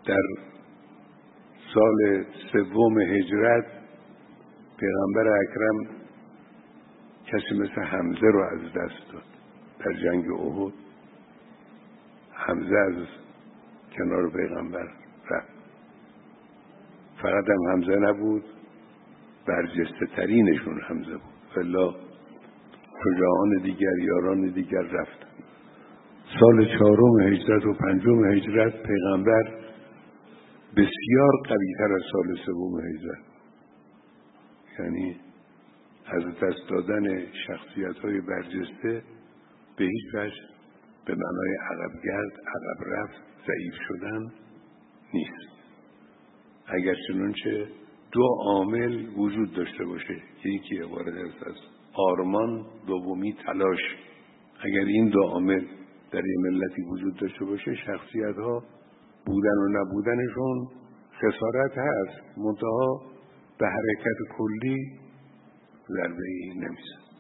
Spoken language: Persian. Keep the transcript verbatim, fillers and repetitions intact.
در سال سوم هجرت پیغمبر اکرم کسی مثل حمزه رو از دست داد در جنگ احد. حمزه از کنار پیغمبر رفت. فقط هم حمزه نبود، برجسته ترینشون حمزه بود، فلا شجاعان دیگر یاران دیگر رفتن. سال چهارم هجرت و پنجم هجرت پیغمبر بسیار قوی تر از سال سوم هجرت، یعنی از دست دادن شخصیت های برجسته به هیچ وجه به معنای عقب گرد، عقب رفت، ضعیف شدن نیست. اگر چنانچه دو عامل وجود داشته باشه که یکی عبارت است از آرمان، دومی تلاش. اگر این دو عامل در یه ملتی وجود داشته باشه، شخصیت ها بودن و نبودنشون خسارت هست، منتها به حرکت کلی ضربه‌ای نمیزن.